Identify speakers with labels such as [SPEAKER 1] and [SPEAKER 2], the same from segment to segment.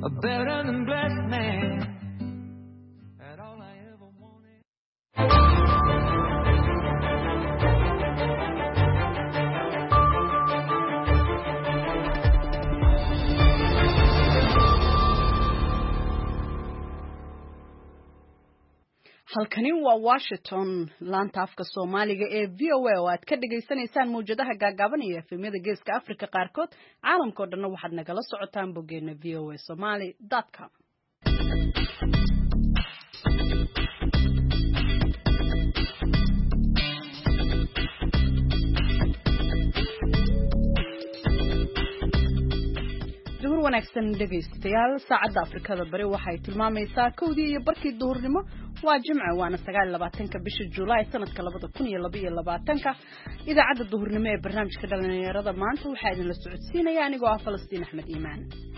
[SPEAKER 1] a better than blessed man. At all I ever wanted.
[SPEAKER 2] halkani waa Washington laanta afka Soomaaliga ee VOA oo aad ka dhageysanaysaan muujadaha gaagaaban iyo efemyada geeska Afrika qaarkood caalamka oo dhan waxaad nagala socotaan boggeena voasomali.com wanaagsan dhageystayaal saacada Afrikada bari waxay tilmaamaysaa 2 iyo barkii duhurnimo waa Jimce waana 29 bisha July sanadka 2022 idaacada duhurnimo ee barnaamijka dhalinyarada maanta waxa idin la socodsiinaya anigoo ah Falastiin Axmed Iimaan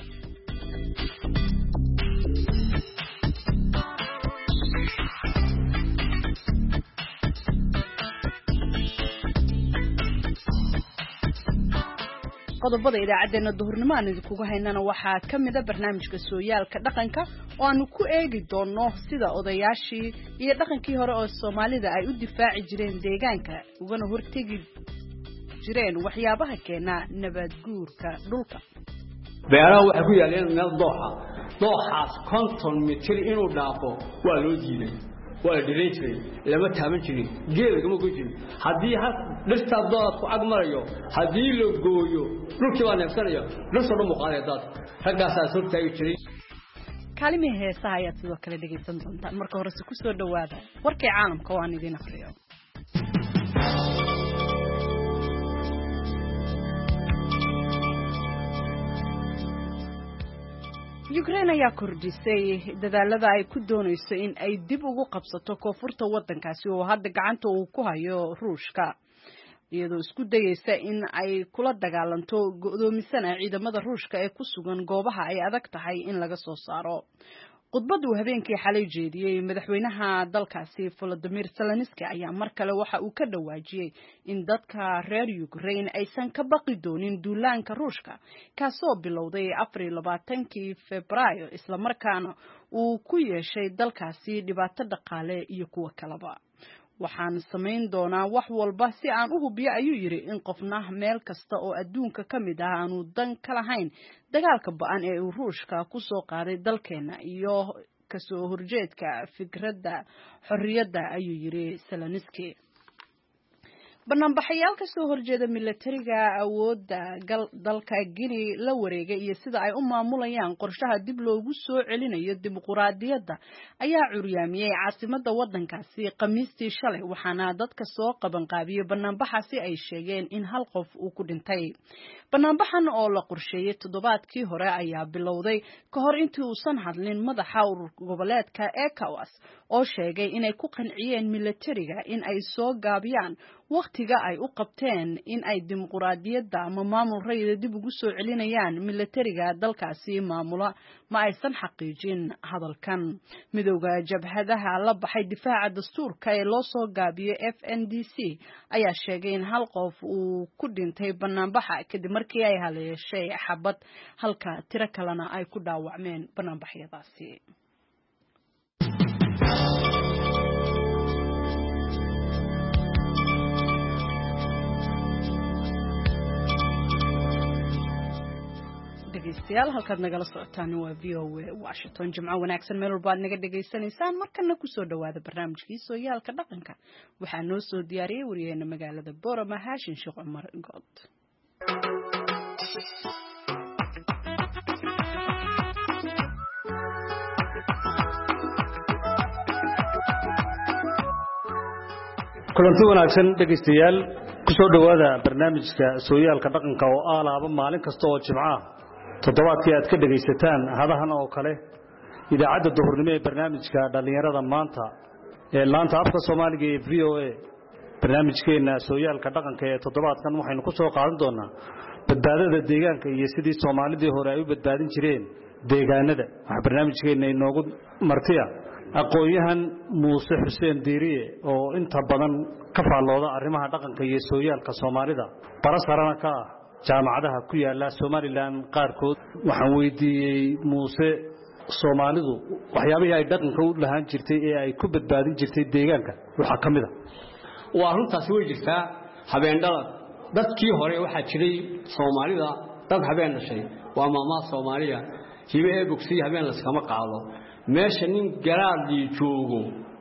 [SPEAKER 2] qodobada idaacadeena duhurnimo aan idinku haynana waxaa kamid ah barnaamijka sooyaalka dhaqanka oo aanu ku eegi doono sida odayaashii iyo dhaqankii hore oo Soomaalida ay u difaaci jireen deegaanka ugana hortagi jireen waxyaabaha keena nabad guurka dhulka
[SPEAKER 3] beeraha waxa ku yaaleen meel dooxaas 50 mitir inuu dhaafo waa loo diiday waa direetay lama taaban jirin geelgama ku jirin hadii dhirta dood ku agmarayo hadii la gooyo dhulkii waa neefsanaya dhulka dhan muqaaleedad ragaas soo taagi jiray
[SPEAKER 2] kaalmihii heesaha ayaa sidoo kale dhageysan doontaan marka hore ku soo dhawaada warkii caalamka oo aan idin akhriyo Ukraine ayaa kordhisay dadaalada ay ku doonayso in ay dib ugu qabsato koonfurta wadankaasi oo hadda gacanta uu ku hayo Ruushka iyadoo isku dayaysa in ay kula dagaalanto go'doomisana ciidamada Ruushka ee ku sugan goobaha ay adag tahay in laga soo saaro khudbadu habeenkii xalay jeediyay madaxweynaha dalkaasi Volodymyr Zelensky ayaa mar kale waxa uu ka dhawaajiyay in dadka reer Ukraine aysan ka baqi doonin duulaanka Ruushka kaasoo bilowday 24kii Febraayo isla markaana uu ku yeeshay dalkaasi dhibaato dhaqaale iyo kuwa kaleba waxaan sameyn doonaa wax walba si aan u hubiyo ayuu yiri in qofna meel kasta oo adduunka kamid ah aanu dan ka lahayn dagaalka ba'an ee uu Ruushka ku soo qaaday dalkeena iyo ka soo horjeedka fikradda xorriyadda ayuu yiri Zelensky barnaamijyaal ka soo horjeeda militariga awoodda dalka Guinea la wareegay iyo sida ay u maamulayaan qorshaha dib loogu soo celinayo dimuqraadiyadda ayaa curyaamiyay caasimadda wadankaasi Khamiistii shalay waxaana dadka soo qaban qaabiyay barnaamijyaasi ay sheegeen in hal qof uu ku dhintay barnaamijkan oo la qorsheeyay toddobaadkii hore ayaa bilowday ka hor intii uusan hadlin madaxa urur goboleedka ECOWAS oo sheegay inay ku qanciyeen militariga in ay soo gaabiyaan waqtiga ay u qabteen in ay dimuqraadiyadda ama maamul rayid dib ugu soo celinayaan militariga dalkaasi maamula ma aysan xaqiijin hadalkan midowga jabhadaha la baxay difaaca dastuurka ee loo soo gaabiyay FNDC ayaa sheegay in hal qof uu ku dhintay barnaamijka kadib markii ay haleeshay xabad halka tiro kalena ay ku dhaawacmeen barnaamijyadaasi dhageystayaal halkaad nagala socotaan waa VOA Washington Jimco wanaagsan meel walba aad naga dhageysanaysaan markana ku soo dhawaada barnaamijkii sooyaalka dhaqanka waxaa noo soo diyaariyay wariyaheena magaalada Boorama Haashin Sheekh Cumar Good
[SPEAKER 3] kulanti wanaagsan dhageystayaal ku soo dhawaada barnaamijka sooyaalka dhaqanka oo aalaaba maalin kasta oo Jimco toddobaadkii aad ka dhageysataan hadahan oo kale idaacada duhurnimo ee barnaamijka dhalinyarada maanta ee laanta afka Soomaaliga ee VOA barnaamijkeena sooyaalka dhaqanka ee toddobaadkan waxaynu ku soo qaadan doonaa badbaadada deegaanka iyo sidii Soomaalidii hore ay u badbaadin jireen deegaanada waxa barnaamijkeena inoogu martiya aqoonyahan Muuse Xuseen Diiriye oo inta badan ka faalooda arrimaha dhaqanka iyo sooyaalka Soomaalida barasarana ka jaamacadaha ku yaala Soomaaliland qaarkood waxaan weydiiyay Muuse Soomaalidu waxyaabihii ay dhaqanka u lahaan jirtay ee ay ku badbaadin jirtay deegaanka waxa kamid ah
[SPEAKER 4] waa runtaas way jirtaa habeendhala dadkii hore waxa jiray Soomaalida dad habeen dhashay waa maama Soomaaliya hibe bogsi habeen la iskama qaado meesha nin garaadii joogo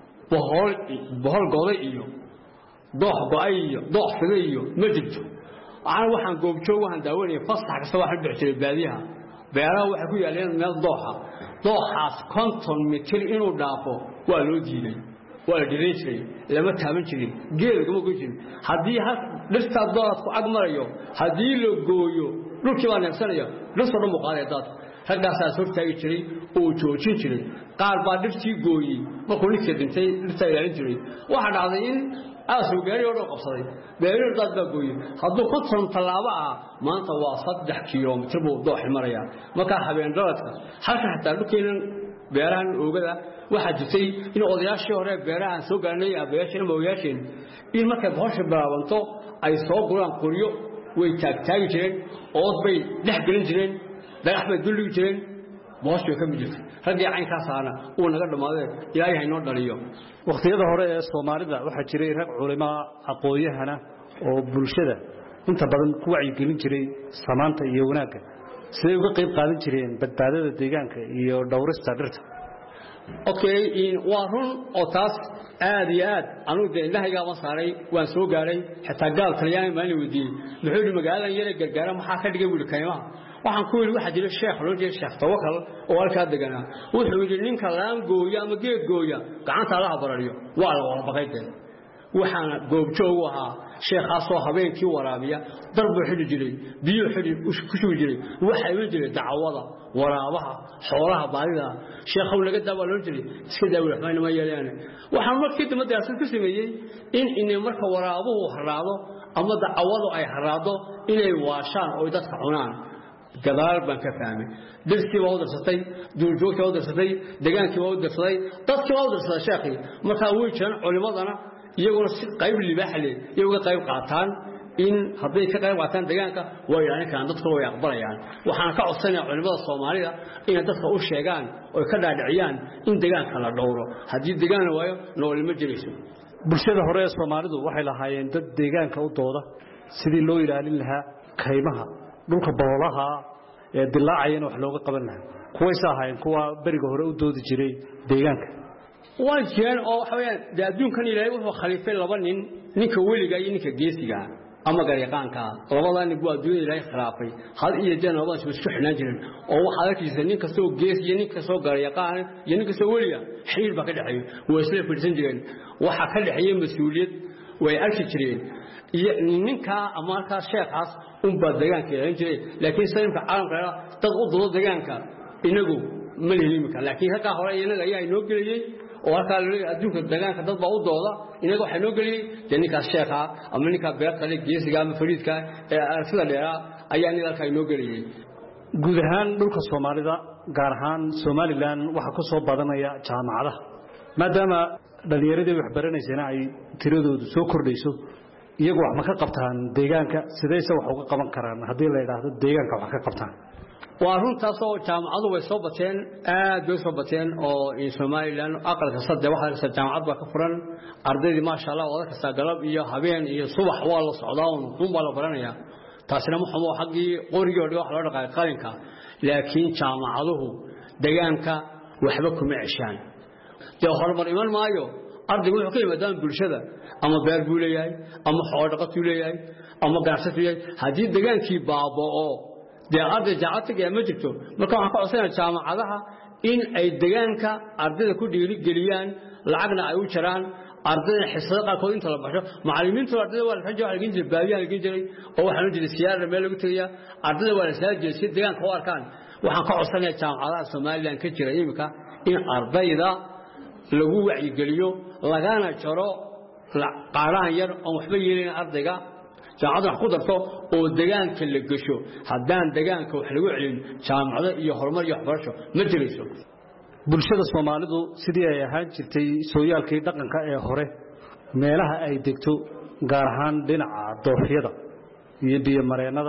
[SPEAKER 4] bohol go'ay iyo doox go'ay iyo doox fiday iyo ma jirto waxaan goobjoog waxaan daawanay fasax kasta waxa dhixjiray baadiyaha beeraha waxa ku yaaleen meel dooxaas konton mitir inuu dhaafo waa loo diiday waa la diray jiray lama taaban jirin geelka ma goyn jirin hadii dhirta dooradku ag marayo hadii la gooyo dhulkii baa neefsanaya dhirta dhan muuqaalay dad raggaas soo taagi jiray oo joojin jiray qaar baa dhirtii gooyay markuu ninka dhintay dhirta ilaalin jiray waxa dhacday in aasoo gaari oo qabsaday beero dad baa gooyay hadduu ku tan talaabo maanta waa 3 kiiloomitir buu doox maraya marka habeen dhaladka halka xataa dhulkeenan beerahan oogada waxa jirtay in odayaashii hore beerahan soo gaarnay abayaasheen mooyaasheen in markay boqosha bilaabanto ay soo guraan qoriyo way taagi jireen oo bay dhex gelin jireen dhagax bay dulli jireen boqosha ka mid jirtay hadii caynkaas aana uu naga dhamaadeen ilaahay inoo dhaliyo
[SPEAKER 3] waqtiyada hore ee Soomaalida waxa jiray rag culimo aqooyahana oo bulshada inta badan ku wacyi gelin jiray samaanta iyo wanaagga sidee uga qayb qaadan jireen badbaadada deegaanka iyo dhawrista dhirta
[SPEAKER 4] in waa run oo taas aad iyo aad anu deegaanka ma saaray waan soo gaaray xitaa gaal taliyaan maalin wadiin muxuu magaalada yare gargaara maxaa ka dhigay wiil kaymaha waxaan ku yiri waxa jira sheekh loo jeedo sheekh tawakal oo halka deganaa wuxuu yiri ninka laan gooya ama geed gooya gacanta la barariyo waa la wada baqayteen waxaana goobjoog ahaa sheekhaas oo habeenkii waraabiya darbu xidhi jiray biyo xidhi ku shubi jiray waxa ay jiray dacwada waraabaha xoolaha baadida sheekhu laga daawalo jiray iska daawlo waxaan ma yeelaan waxaan markii dib madaasan ku sameeyay in marka waraabuhu haraado ama dacwadu ay haraado inay waashaan oo dadka cunaan gadaal baan ka fahmay dirsi waa udarsatay duurjoogta waa udarsatay deegaankii waa udarsaday dadkii waa udarsaday sheekhi marka way jiraan culimadana iyagoo si qayb libaaxle iyagoo qayb qaataan in haday ka qayb qaataan deegaanka way ilaalin karaan dadku way aqbalayaan waxaan ka codsanayaa culimada Soomaalida in dadka u sheegaan oo ka dhaadhiciyaan in deegaanka la dhowro hadii deegaan waayo nool ma jirayso
[SPEAKER 3] bulshada hore ee Soomaalidu waxay lahaayeen dad deegaanka u dooda sidii loo ilaalin lahaa kaymaha dhulka boolaha ee dilaacayeen wax looga qaban lahaa kuway saahayn kuwa bariga hore u doodi jiray deegaanka
[SPEAKER 4] waajeen oo waxa weeyaan adduunkan Ilaahay wuxuu khaliifay laba ninka weliga iyo ninka geesiga ama garyaqaanka labadan nin buu adduunka Ilaahay khilaafay hal iyo jeen labadaas isku xidhan jireen oo waxa arkaysa ninka soo gees iyo ninka soo garyaqaan iyo ninka soo weliga xiriir ba ka dhaxeeyo way isla fadhisan jireen waxa ka dhaxeeyo mas'uuliyad way arki jireen iyo ninka ama ka sheekhaas deegaanka ilaalin jiray laakiin sayinka caalamka dad u doodo deegaanka inagu ma leeyimi ka laakiin halka hore inaga ayaa inoo geliyay oo halka adduunka deegaanka dad baa u dooda inaga waxa inoo geliyay ninka sheekha ama ninka beerta geesiga ama fariidka ee sida dheera ayaa halka inoo geliyay
[SPEAKER 3] guud ahaan dhulka Soomaalida gaar ahaan Soomaaliland waxa ku soo badanaya jaamacadaha maadaama dhalinyarada wax baranaysan ay tiradoodu soo kordhayso iyagu wax ma ka qabtaan deegaanka sidayse wax uga qaban karaan hadii la yiraahdo deegaanka wax ka qabtaan
[SPEAKER 4] waa runtaas oo jaamacadu way soo bateen aad bay soo bateen oo in Soomaaliland aqalka saddex waxa jaamacad ba ka furan ardaydii ma sha Allah wada ka galab iyo habeen iyo subax waa la socdaa oo baa la baranaya taasina ma xumo xaqii qoriga wax loo dhaqay qalinka laakiin jaamacaduhu deegaanka waxba kuma ceshaan horumar iman maayo ardaygu wuxuu ka yimaadaan bulshada ama beer buu leeyahay ama xoolo dhaqato leeyahay ama ganacsato leeyahay hadii deegaankii baabao arday jaacadka ma jirto marka waxaan ka codsanayaa jaamacadaha in ay deegaanka ardayda ku dhiiri geliyaan lacagna ay u jiraan ardayda xisada qaarkood inta la baxo macallimiintu ardayda waa la xajaa halkin jiray baabiyaha halkin jiray oo waxaan u jiray siyaar meel lagu tagaya ardayda waa la saajiyay si deegaanka u arkaan waxaan ka codsanayaa jaamacadaha Soomaaliland ka jira imika in ardayda lagu wacyi geliyo lagana jaro qaaraan yar oo waxba yeelin ardayga jaamacada wax ku darto oo deegaanka la gasho hadaan deegaanka wax lagu celin jaamacada iyo horumar iyo waxbarasho ma jirayso
[SPEAKER 3] bulshada Soomaalidu sidii ay ahaan jirtay sooyaalkii dhaqanka ee hore meelaha ay degto gaar ahaan dhinaca dooxyada iyo biyo mareenada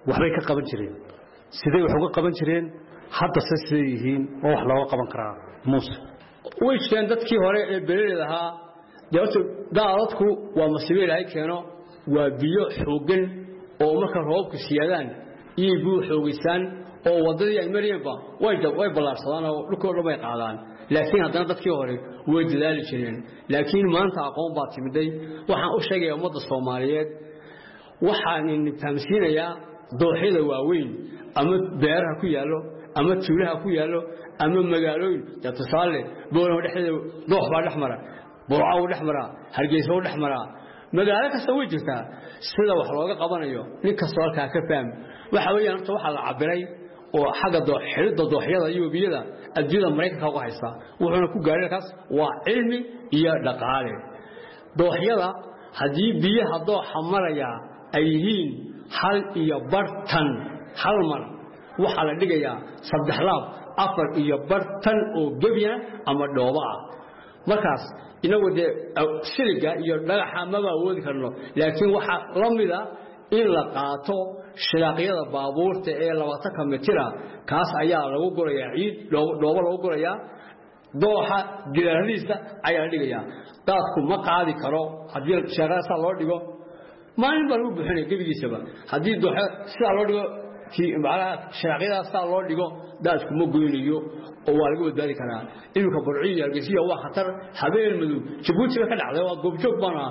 [SPEAKER 3] waxbay ka qaban jireen sidee wax uga qaban jireen hadda sidee yihiin oo wax looga qaban karaa muuse
[SPEAKER 4] way jireen dadkii hore ee beeraleyda ahaa daadadku waa masiibo ilaahay keeno waa biyo xoogan oo marka roobku siyaadaan iyo biyo xoogisan oo wadadii ay mariyeenba way balaarsadaan oo dhulkooda bay qaadaan laakiin haddana dadkii hore way dadaali jireen laakiin maanta aqoon baa timiday waxaan u sheegayaa ummadda Soomaaliyeed waxaan fahamsiinayaa dooxyada waaweyn ama beeraha ku yaalo ama tuulaha ku yaalo ama magaalooyin tusaale boolo dhexdeeda doox baa dhexmara burco dhexmara hargeysa dhexmara magaalo kasta way jirtaa sida wax looga qabanayo nin kasta halka ka faham waxa weeyaan waxa la cabiray oo xaga dooxyada iyo biyada adduunka Mareykanka uga haysta wuxuuna ku gaaray kaas waa cilmi iyo dhaqaale dooxyada hadii biyaha dooxa maraya ay yihiin hal iyo bartan hal mar waxa la dhigayaa 3 laab 4 iyo bartan oo gabiya ama dhooba ah markaas inagu siliga iyo dhagaxa ma awoodi karno laakiin waxa lamida in la qaato shiraaqyada baabuurta ee 20 mitir kaas ayaa lagu gurayaa ciid dhoobo lagu gurayaa dooxa dilaaliisa ayaa dhigayaa dadku ma qaadi karo hadii shaqada loo dhigo maalin baa lagu buuxinay gabigiisaba hadii dooxa sida loo dhigo shiraaqyada loo dhigo dadku ma goynayo oo waa lagu badbaadi karaa ilka burciya argisiya waa khatar habeen madow Djibouti ka dhacday waa goobjoog bana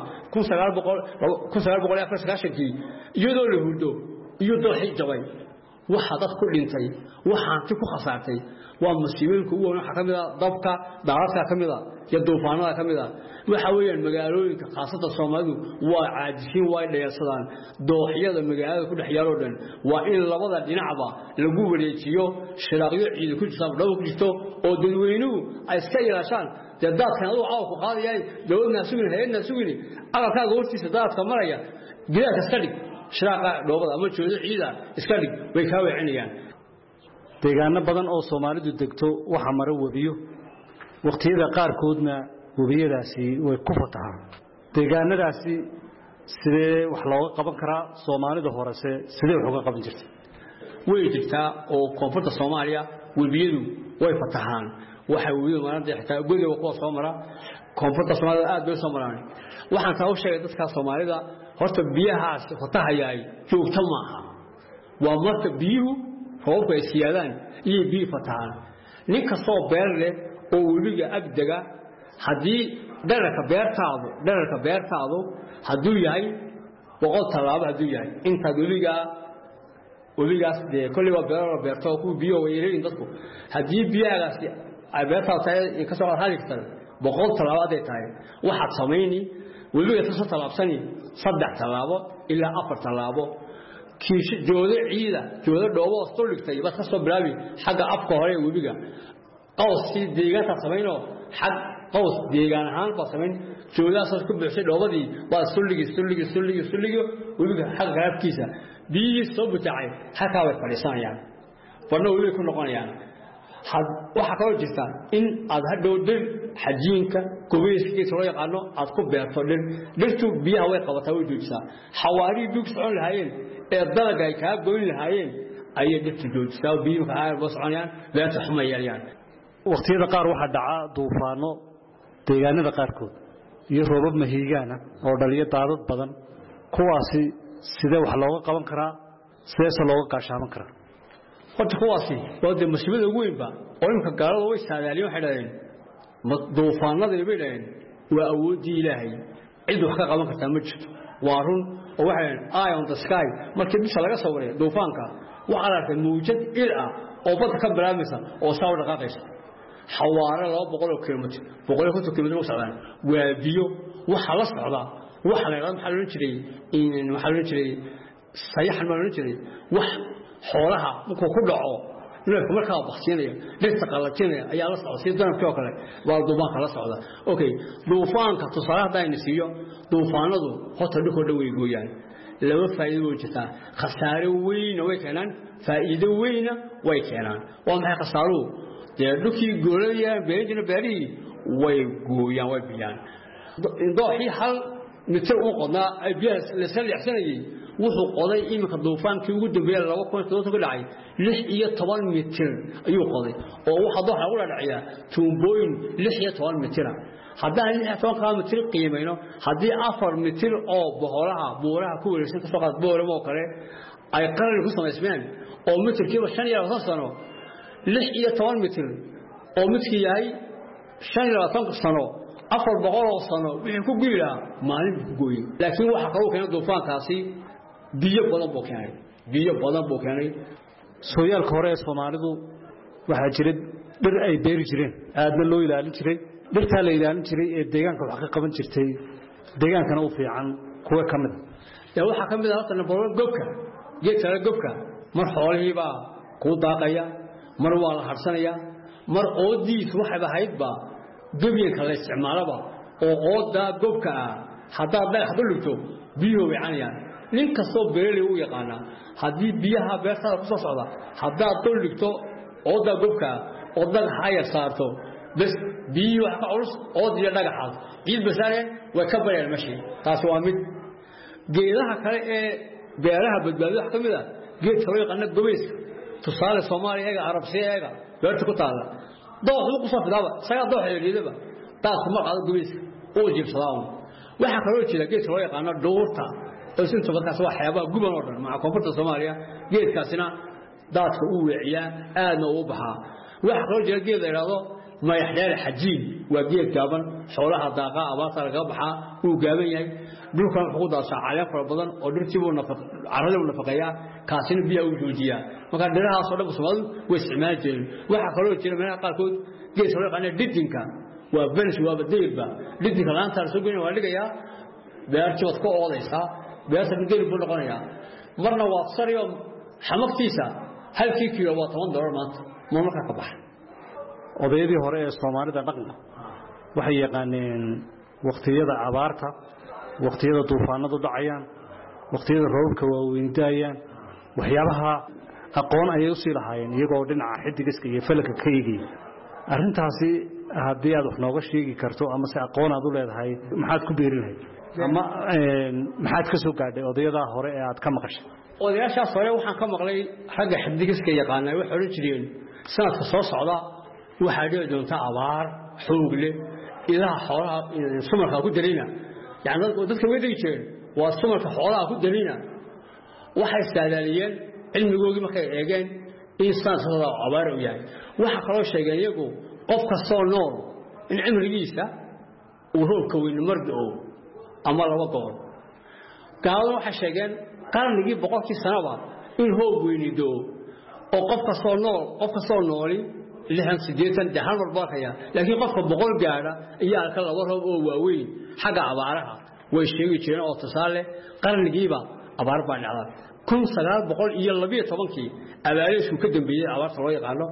[SPEAKER 4] 1994 iyadoo la hurdo iyo dooxi jabay waxa dad ku dhintay waxa inta ku khasaartay waa masiibooyinka ugu weyn waxa kamid ah dabka daadadka kamid ah iyo duufaanada kamid ah waxa weeyaan magaalooyinka qaasada Soomaalidu waa caajisiin way dhayalsadaan dooxyada magaalada ku dhex yaalo dhan waa in labada dhinacba lagu wareejiyo shiraaqyo ciid ku jirta dhaw ku jirto oo dadweynuhu ay iska ilaashaan dadkan uu caaw ku qaadayay dawladna sugin hay'adna sugin aqalka goortiisa dadka maraya gidaarka iska dhig shiraaqa dhoobada ama joodo ciida iska dhig way ka weecinayaan
[SPEAKER 3] deegaano badan oo Soomaalidu degto waxa mara wabiyo waqtiyada qaar koodna wabiyadaasi way ku fatahaan deegaanadaasi sidee wax looga qaban karaa Soomaalida horese sidee wax uga qaban jirtay
[SPEAKER 4] way jirtaa oo koonfurta Soomaaliya wabiyadu way fatahaan waxa wabiyadu maanta xitaa guriga ku soo mara koonfurta Soomaaliya aad bay soo maraan waxaan taa u sheegay dadka Soomaalida horta biyahaas fatahayay joogta maaha waa marka biyuhu roobka ay siyaadaan iyo biyo fatahaan nin kastoo beer leh oo weliga agdaga hadii dharka beertaadu haduu yahay 100 talaabo haduu yahay inta weligaas de kulli waa beerto ku biyo weeyeen dadku hadii biyagaas ay beertaadu in ka soo hali karto 100 talaabo ay tahay waxa sameeyni weliga soo talaabsani 3 talaabo ilaa 4 talaabo kiish joodo ciida joodo dhoobo soo dhigtay bas ka soo bilaabi xagga afka hore weliga qowsi deegaanka sameeyno xag qows deegaan ahaan ba sameyn joodaas ku bixisay dhoobadii waa suligi weliga xagga afkiisa biyo soo butacay halka way fadhiisanayaan farno weliga ku noqonayaan waxa ka jirta in aad hadhow dir xajiinka kubayskii soo yaqaano aad ku beerto dhirtu biyaha way qabataa way joojisaa xawaari dug socon lahaayeen ee dalaga ay ka goyn lahaayeen ayay dhirtu joojisaa biyaha ay boosconayaan beerta xumayaan
[SPEAKER 3] waqtiyada qaar waxa dhaca duufaano deegaanada qaar kood iyo roobab mahiigaana oo dhaliyo daadad badan kuwaasi sidee wax looga qaban karaa sidee looga gaashaaman karaa
[SPEAKER 4] horta kuwaasi waa masiibada ugu weyn ba oo imka gaalada way saadaaliyo waxay dhaayeen duufaanada ay leeyeen waa awoodii Ilaahay cid wax ka qaban karta ma jirto waa run oo waxay eye on the sky markii bisha laga soo wareey duufaanka waxa la arkay muujad il ah oo badda ka bilaabmaysa oo soo dhaqaaqaysa xawaare 200 kilomitir 150 kilomitir u socdaan waa biyo waxa la socda waxa la yiraahdo waxa la jiray sayaxan ma la jiray wax xoolaha markuu ku dhaco neefka markaa baxsiinaya dhirta qalajinaya ayaa la socda si danabkii oo kale waa duufaanka la socda okay duufaanka tusaalaha aynu siiyo duufaanadu hota dhulka dhaway gooyaan laba faa'iido oo jirta khasaare weyn way keenaan faa'iido weyn way keenaan waa maxay khasaaruhu dhulkii goolayaan beerina beeri way gooyaan way biyaan dooxi hal mitir oo qodna ay biyaha la salixsanayay wuxuu qoday iminka duufaankii ugu dambeeyay 2007 ka dhacay 16 mitir ayuu qoday oo waxa waxa ugu dhacayaa tuumbooyin 16 mitir haddaan 16 mitir qiimayno haddii 4 mitir oo buuraha ku wareegsan ka soo qaad booramo kale ay qaran ku samaysmeen oo mitirkiiba 5 sano 16 mitir oo midkii yahay 5 sano 400 sano wixii ku guulaa maalin ku gooyay laakiin waxa kale oo keenay duufaankaasi biyo badan buu keenay
[SPEAKER 3] sooyaalka hore ee Soomaalidu waxa jiray dhir ay beeri jireen aadna loo ilaalin jiray dhirta la ilaalin jiray ee deegaanka wax ka qaban jirtay deegaankana u fiican kuwa kamid
[SPEAKER 4] waxa kamid ah tan gobka geedka gobka mar xoolihiiba ku daaqaya mar waa la harsanaya mar oodiis waxa bahaydba gabiyanka la isticmaalaba oo ooda gobka hadaa dhagax dhulto biyo wicanayaan nin kastoo beerley u yaqaana hadii biyaha beerta ku soo socda hadaa dhulto ooda gobka oo dhagax ay saarto bas biyo wax ka culus oodiya dhagaxaas ciid basaareen way ka bareen mashi taas waa mid geedaha kale ee beeraha badbaado wax kamid ah geedka loo yaqaan gobeys tusaale Soomaaliya Arabsiga beerta ku taala dooxdu ku soo fidaaba saga dooxeedaba taas ma qaado gobeys oo jibsadaan waxa kale oo jira geedka loo yaqaan dhuurta oo sinta badkaas waa xayaba guban oo dhan ma koonfurta Soomaaliya geedkaasina daadka uu wiciyaa aadna u baxaa waxa kale oo jira geed yiraahdo ma yaxdheer xajiin waa geed gaaban xoolaha daaqa abaarta laga baxaa uu gaaban yahay dhulkan wuxuu daashaa caleen fara badan oo dhirtiibu carrada u nafaqeeya kaasina biyo u joojiya marka dhirahaas oo dhan Soomaalidu way isticmaali jireen waxa kale oo jira meelaha qaarkood geed soo yaqaan dhidinka waa benis waa badeelba dhidinka laanta soo goyn waa dhigayaa beertii wad ku oodaysa beerta mideel buu noqonayaa marna waa sariyo xamaqtiisa halkii kiilo waa $10 maanta marka ka baxay
[SPEAKER 3] odaydii hore ee Soomaalida dhaqanka waxay yaqaaneen waqtiyada abaarta waqtiyada duufaanadu dhacayaan waqtiyada roobka waaweyn daayaan waxyaabaha aqoon ay u sii lahaayeen iyagoo dhinaca xidigiska iyo falka ka eegay arintaasi haddii aad wax nooga sheegi karto ama si aqoon aad u leedahay maxaad ku beerinahay ama maxaad ka soo gaadhay odayada hore ee aad ka maqashay
[SPEAKER 4] odayaashaas hore waxaan ka maqlay ragga xidigiska yaqaanay wax oran jireen sanadka soo socda waxa dhici doonta abaar xoog leh ilaa xoolaha sumarka ku darina يعني dadka way dhigeen waa sumarka xoolaha ku darina waxay saadaaliyeen cilmigoodii markay eegeen insaan soo abaar u yahay waxa kale oo sheegay iyagu qof kastoo nool in cimrigiisa uu roobka weyn mardo ama laba goor gaalada waxay sheegeen qarnigii 100 sanaba in roob weynido oo qof kastoo nooli 68 dahan walbaaqaya laakiin qofka 100 gaara ayaa ka laba roob oo waaweyn xaga abaaraha way sheegi jireen oo tusaale qarnigiiba abaar baa dhacday 1912 abaariisku ka dambeeyay abaarta loo yaqaano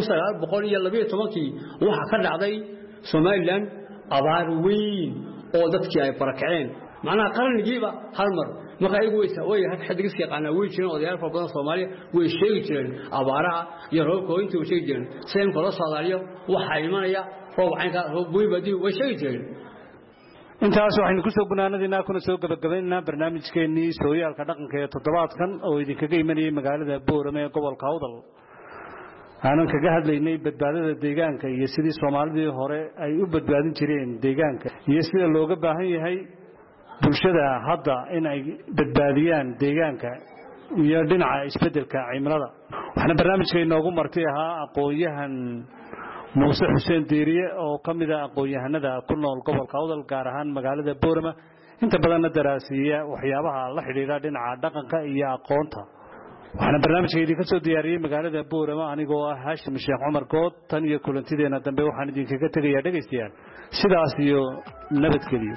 [SPEAKER 4] 1912 waxa ka dhacday Soomaaliland abaar weyn oo dadkii ay barakaceen macnaha qarnigiiba hal mar marka ay way xadigiska yaqaana way jireen odayaal fara badan Soomaaliya way sheegi jireen abaaraha iyo roobka intii way sheegi jireen seen kala Soomaaliya waxa imanaya roob caynka roob weyn way sheegi jireen
[SPEAKER 3] intaas waxaynu ku soo gunaanadina kuna soo gabagabaynaa barnaamijkeenii sooyaalka dhaqanka ee toddobaadkan oo idinkaga imanayay magaalada Boorame ee gobolka Awdal aanan kaga hadlaynay badbaadada deegaanka iyo sidii Soomaalidii hore ay u badbaadin jireen deegaanka iyo sida looga baahan yahay bulshada hadda in ay badbaadiyaan deegaanka iyo dhinaca isbedelka cimilada waxna barnaamijka inoogu martay ahaa aqoonyahan Muuse Xuseen Diiriye oo kamid ah aqoonyahanada ku nool gobolka Awdal gaar ahaan magaalada Boorama inta badan daraasiya waxyaabaha la xiriira dhinaca dhaqanka iyo aqoonta waxna barnaamijkeedii ka soo diyaariyay magaalada Boorama anigoo ah Haashim Sheekh Cumar Good tan iyo kulantideena dambe waxaan idinkaga tagayaa dhageystayaal sidaas iyo nabadgelyo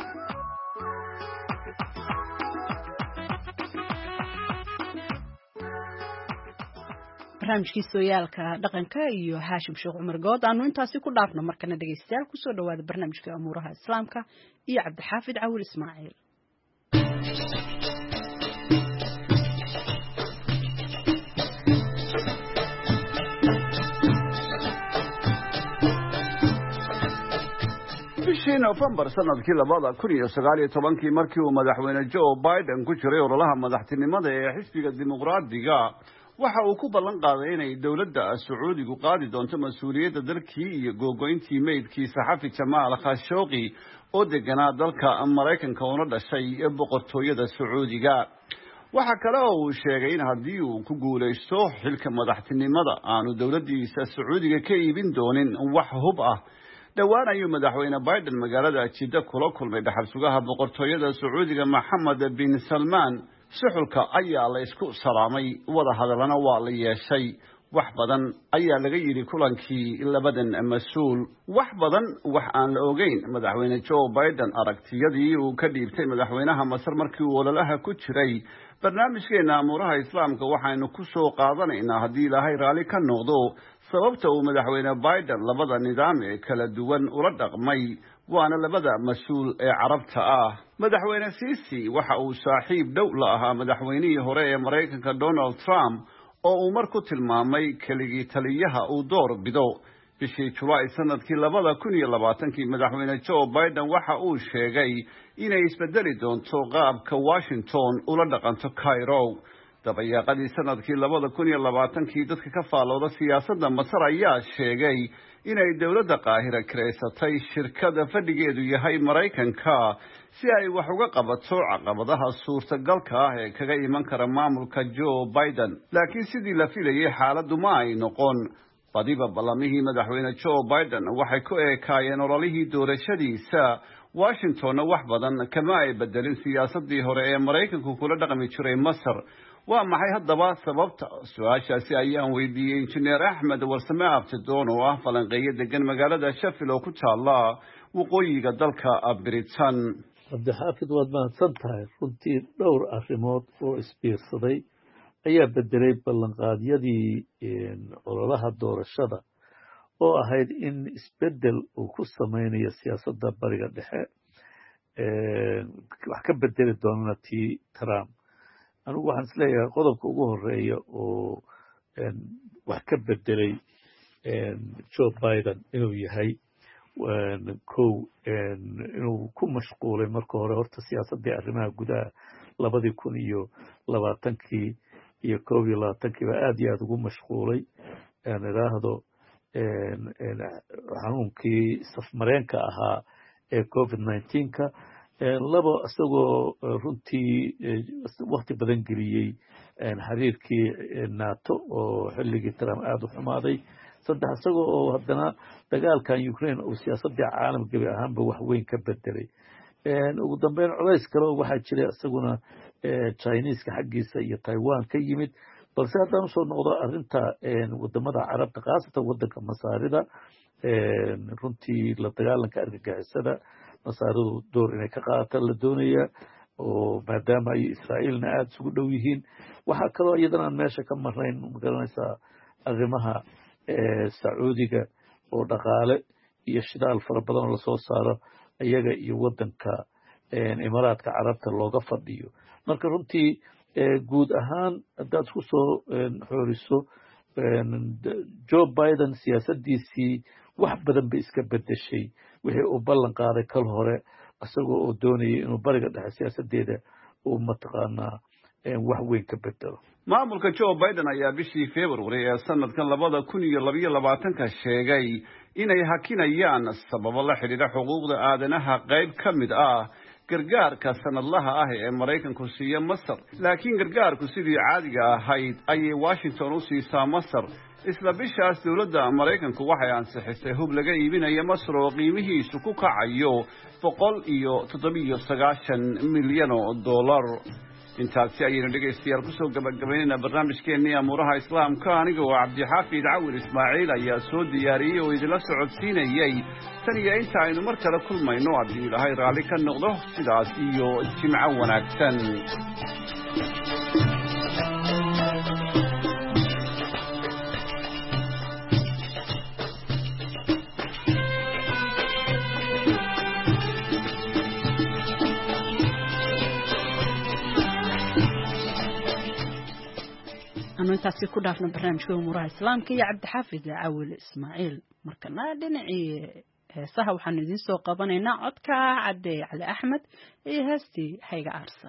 [SPEAKER 2] barnaamijkii sooyaalka dhaqanka iyo Haashim Sheekh Cumar Good aanu intaasi ku dhaafno markana dhageystayaal ku soo dhawaada barnaamijka amuuraha islaamka iyo Cabdixaafid Cawil Ismaaciil
[SPEAKER 5] bishii November sanadkii 2019 markii uu madaxweyne Joe Biden ku jiray ololaha madaxtinimada ee xisbiga dimuqraadiga waxa uu ku ballan qaaday inay dawladda Sacuudigu qaadi doonto mas'uuliyadda dalkii iyo googoyntii meydkii saxafi Jamal Khashoggi oo deganaa dalka Mareykanka oo dhashay boqortooyada Sacuudiga waxa kale oo uu sheegay in haddii uu ku guuleysto xilka madaxtinimada aanu dawladdiisa Sacuudiga ka iibin doonin wax hub ah dhawaan ayuu madaxweyne Biden magaalada Jeddah kula kulmay dhaxal sugaha boqortooyada Sacuudiga Mohammed bin Salman suxulka ayaa la isku salaamay wada hadalana waa la yeeshay wax badan ayaa laga yiri kulankii labadan mas'uul wax badan wax aan la ogeyn madaxweyne Joe Biden aragtiyadii uu ka dhiibtay madaxweynaha Masar markii uu ololaha ku jiray barnaamijkeena amuuraha islaamka waxaanu ku soo qaadanaynaa haddii Ilaahay raali ka noqdo sababta uu madaxweyne Biden labada nidaam ee kala duwan ula dhaqmay waana labada mas'uul ee Carabta ah madaxweyne Sisi waxa uu saaxiib dhow la ahaa madaxweynihii hore ee Mareykanka Donald Trump oo uu mar ku tilmaamay keligii taliyaha uu door bido bishii July sanadkii 2020 madaxweyne Joe Biden waxa uu sheegay inay isbedeli doonto qaabka Washington ula dhaqanto Cairo dabayaaqadii sanadkii 2020 dadka ka faalooda siyaasadda Masar ayaa sheegay inay dawladda Qaahira kireysatay shirkada fadhigeedu yahay Mareykanka si ay wax uga qabato caqabadaha suurtagalka ah ee kaga iman kara maamulka Joe Biden laakiin sidii la filayay xaaladdu ma ay noqon badiba ballamihii madaxweyne Joe Biden waxay ku eekaayeen ololihii doorashadiisa Washington wax badan kama ay bedelin siyaasadii hore ee Mareykanku kula dhaqmi jiray Masar waa maxay haddaba sababta su'aashaasi ayaan weydiiyay injineer Axmed Warsame Abtidoon oo ah falanqeeye degan magaalada Sheffield oo ku taala waqooyiga dalka Britain
[SPEAKER 6] Abdixaafid waad mahadsan tahay runtii dhowr arrimood oo isbiirsaday ayaa bedelay ballanqaadyadii ololaha doorashada oo ahayd in isbedel uu ku sameynayo siyaasadda bariga dhexe wax ka bedeli doonana tii Trump anigu waxaan isleeyahay qodobka ugu horeeya oo wax ka bedelay Joe Biden inuu yahay inuu ku mashquulay marka hore horta siyaasadii arrimaha gudaha 2020 iyo 2021 aad iyo aad ugu mashquulay iraahdo xanuunkii safmareenka ahaa ee COVID-19 labo isagoo runtii waqti badan geliyey xiriirkii NATO oo xilligii Trump aad u xumaaday saddex isagoo oo haddana dagaalkan Ukraine oo siyaasadda caalamka gabi ahaanba wax weyn ka bedelay ugu dambeyn culays kale oo waxaa jiray isaguna Chinese-ka xaggiisa iyo Taiwan ka yimid balse haddaan soo noqdo arrinta wadamada Carabta qaasatan wadanka Masaarida runtii la dagaalanka argagixisada Masaaridu door inay ka qaadato la doonaya oo maadaama ay Israa'iilna aad isugu dhow yihiin waxa kale oo iyadana meesha ka marnayn magaranaysaa arrimaha Sacuudiga oo dhaqaale iyo shidaal fara badan la soo saaro iyaga iyo wadanka Imaaraadka Carabta looga fadhiyo marka runtii guud ahaan hadaad ku soo xooriso Joe Biden siyaasadiisii wax badan bay iska bedeshay wixii uu ballan qaaday kal hore asagoo oo doonayay inuu bariga dhexe siyaasadeeda uu mataqaanaa wax weyn ka bedelo
[SPEAKER 5] maamulka Joe Biden ayaa bishii February ee sanadkan 2022 sheegay inay hakinayaan sababo la xiriira xuquuqda aadanaha qayb ka mid ah gargaarka sanadlaha ah ee Mareykanku siiyo Masar laakiin gargaarku sidii caadiga ahayd ayay Washington u siisaa Masar isla bishaas dawladda Mareykanku waxay ansixisay hub laga iibinayo Masar oo qiimihiisu ku kacayo $197 milyan intaasi ayaynu dhegaystayaal ku soo gabagabaynayna barnaamijkeennii amuuraha islaamka aniga oo Cabdixaafid Cawir Ismaaciil ayaa soo diyaariyay oo idila socodsiinayay tan iyo inta aynu mar kale kulmayno haddii Ilaahay raali ka noqdo sidaas iyo jimco wanaagsan
[SPEAKER 2] intaasi ku dhaafna barnaamijka umuuraha islaamka iyo Cabdixaafid Cawil Ismaaciil markana dhinacii heesaha waxaanu idiin soo qabanaynaa codka Cadde Cali Axmed iyo heestii Hayga Aarsan.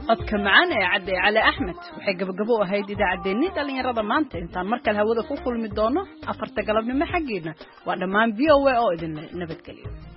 [SPEAKER 2] codka macaan ee cadde cali axmed waxay gabagabo ahayd idaacaddeenni dhalinyarada maanta intaan markale hawada ku kulmi doono 4 galabnimo xaggeena waa dhammaan VOA oo idin nabadgeliyo